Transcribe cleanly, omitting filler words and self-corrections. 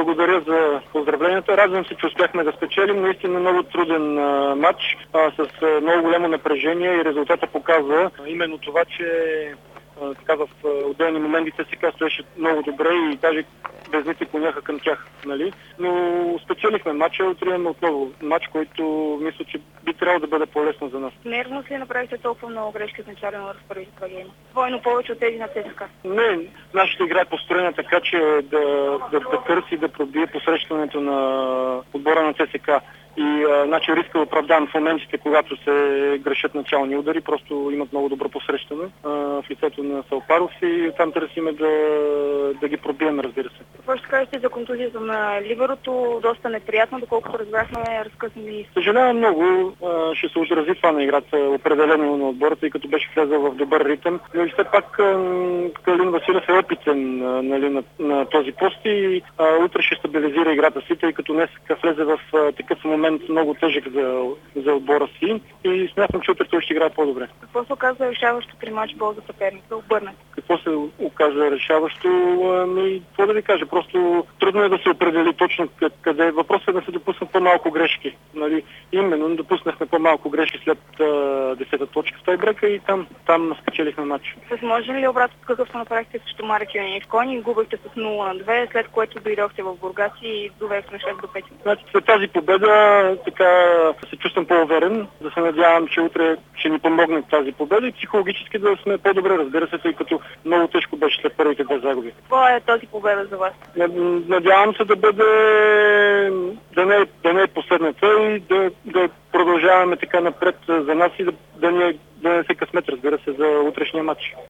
благодаря за поздравленията. Радвам се, че успяхме да спечелим. Наистина много труден матч с много голямо напрежение и резултата показва именно това, че така в отделни моменти ЦСКА стоеше много добре и даже везните клоняха към тях. Нали? Но спечелихме матча, отиваме отново матч, който мисля, че би трябвало да бъде по-лесно за нас. Нервно ли направихте толкова много грешки в начален в първите два гейма? Двойно повече от тези на ЦСКА? Не, нашата игра е построена така, че да търси, да пробие посрещането на отбора на ЦСКА. И значи риска е оправдан в моментите, когато се грешат начални удари, просто имат много добро посрещане в лицето на Салпаров и там търсиме да ги пробием, разбира се. Какво ще кажете за контузията на либерото? Доста неприятно, доколкото разбрахме, разкъсани. Съжалявам много, ще се отрази това на играта определено на отбора, тъй като беше влезъл в добър ритъм. Но и все пак Калин Василев е опитен на този пост и утре ще стабилизира играта си, тъй като днес влезе в такъв момент много тежък за отбора си и смятам, че утре той ще играе по-добре. Какво се оказа решаващо при матч бол за съперника? Да обърне. Какво се оказа решаващо? Какво да ви кажа? Просто трудно е да се определи точно къде. Въпросът е да се допуснат по-малко грешки. Нали? Именно допуснахме по-малко грешки след 10-та точка в тайбрека и там спечелихме матч. Може ли обратно какъвто направихте срещу Марек Юнифкон и губихте с 0-2, след което дойдохте в Бургас и довехте на 6-5? Значи, след тази победа така се чувствам по-уверен, да се надявам, че утре ще ни помогне тази победа и психологически да сме по-добре, разбира се, тъй като много тежко беше след първите две загуби. Какво е този победа за вас? Надявам се да бъде да не е последната и да продължаваме така напред за нас и да не се късмет, разбира се, за утрешния матч.